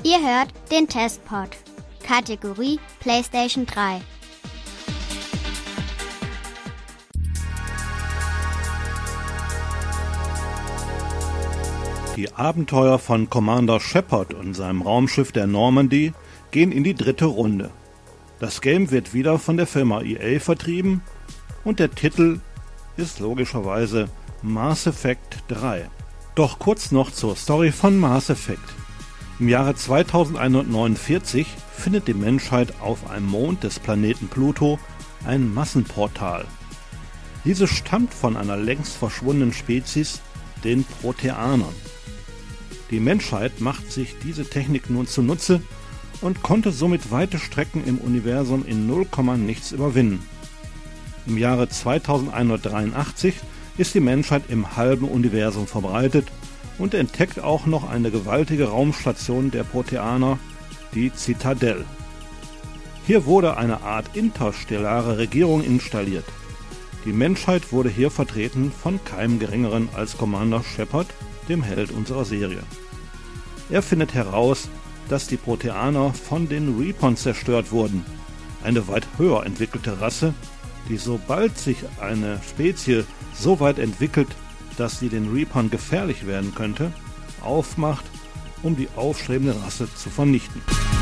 Ihr hört den Testpod. Kategorie PlayStation 3. Die Abenteuer von Commander Shepard und seinem Raumschiff der Normandy gehen in die 3. Runde. Das Game wird wieder von der Firma EA vertrieben und der Titel ist logischerweise Mass Effect 3. Doch kurz noch zur Story von Mass Effect. Im Jahre 2149 findet die Menschheit auf einem Mond des Planeten Pluto ein Massenportal. Dieses stammt von einer längst verschwundenen Spezies, den Proteanern. Die Menschheit macht sich diese Technik nun zunutze und konnte somit weite Strecken im Universum in 0, nichts überwinden. Im Jahre 2183 ist die Menschheit im halben Universum verbreitet und entdeckt auch noch eine gewaltige Raumstation der Proteaner, die Zitadelle. Hier wurde eine Art interstellare Regierung installiert. Die Menschheit wurde hier vertreten von keinem Geringeren als Commander Shepard, dem Held unserer Serie. Er findet heraus, dass die Proteaner von den Reapern zerstört wurden, eine weit höher entwickelte Rasse, die sobald sich eine Spezie so weit entwickelt, dass sie den Reapern gefährlich werden könnte, aufmacht, um die aufstrebende Rasse zu vernichten.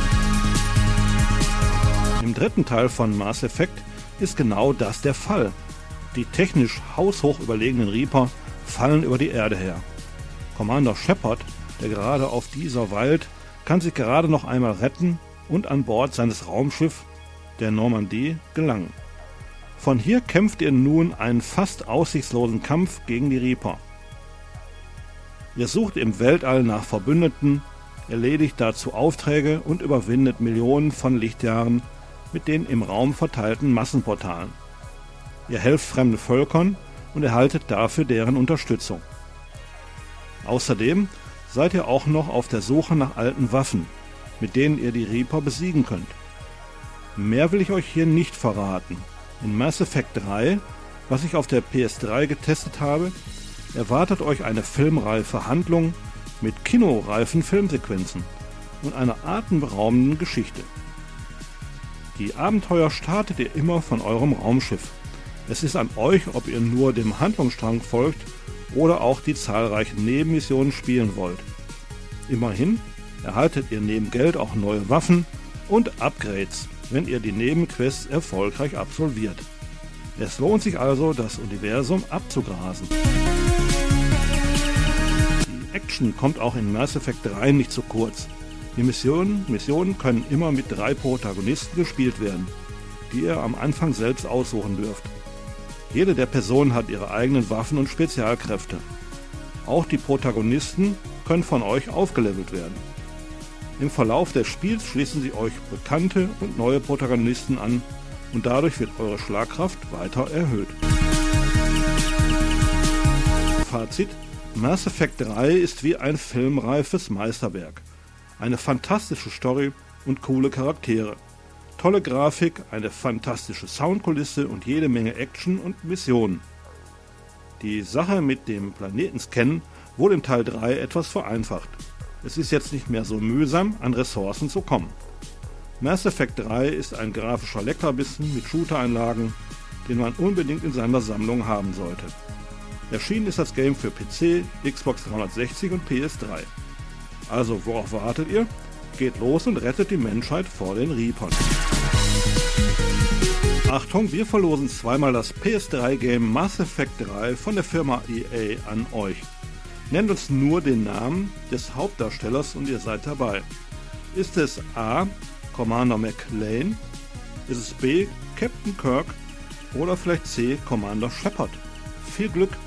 Im 3. Teil von Mass Effect ist genau das der Fall. Die technisch haushoch überlegenen Reaper fallen über die Erde her. Commander Shepard, der gerade auf dieser weilt, kann sich gerade noch einmal retten und an Bord seines Raumschiffs, der Normandie, gelangen. Von hier kämpft ihr nun einen fast aussichtslosen Kampf gegen die Reaper. Ihr sucht im Weltall nach Verbündeten, erledigt dazu Aufträge und überwindet Millionen von Lichtjahren mit den im Raum verteilten Massenportalen. Ihr helft fremden Völkern und erhaltet dafür deren Unterstützung. Außerdem seid ihr auch noch auf der Suche nach alten Waffen, mit denen ihr die Reaper besiegen könnt. Mehr will ich euch hier nicht verraten. In Mass Effect 3, was ich auf der PS3 getestet habe, erwartet euch eine filmreife Handlung mit kinoreifen Filmsequenzen und einer atemberaubenden Geschichte. Die Abenteuer startet ihr immer von eurem Raumschiff. Es ist an euch, ob ihr nur dem Handlungsstrang folgt oder auch die zahlreichen Nebenmissionen spielen wollt. Immerhin erhaltet ihr neben Geld auch neue Waffen und Upgrades, wenn ihr die Nebenquests erfolgreich absolviert. Es lohnt sich also, das Universum abzugrasen. Die Action kommt auch in Mass Effect 3 nicht zu kurz. Die Missionen können immer mit 3 Protagonisten gespielt werden, die ihr am Anfang selbst aussuchen dürft. Jede der Personen hat ihre eigenen Waffen und Spezialkräfte. Auch die Protagonisten können von euch aufgelevelt werden. Im Verlauf des Spiels schließen sie euch bekannte und neue Protagonisten an und dadurch wird eure Schlagkraft weiter erhöht. Fazit: Mass Effect 3 ist wie ein filmreifes Meisterwerk. Eine fantastische Story und coole Charaktere. Tolle Grafik, eine fantastische Soundkulisse und jede Menge Action und Missionen. Die Sache mit dem Planetenscannen wurde in Teil 3 etwas vereinfacht. Es ist jetzt nicht mehr so mühsam, an Ressourcen zu kommen. Mass Effect 3 ist ein grafischer Leckerbissen mit Shooter-Einlagen, den man unbedingt in seiner Sammlung haben sollte. Erschienen ist das Game für PC, Xbox 360 und PS3. Also worauf wartet ihr? Geht los und rettet die Menschheit vor den Reapern. Achtung, wir verlosen zweimal das PS3-Game Mass Effect 3 von der Firma EA an euch. Nennt uns nur den Namen des Hauptdarstellers und ihr seid dabei. Ist es A. Commander McLean? Ist es B. Captain Kirk? Oder vielleicht C. Commander Shepard? Viel Glück!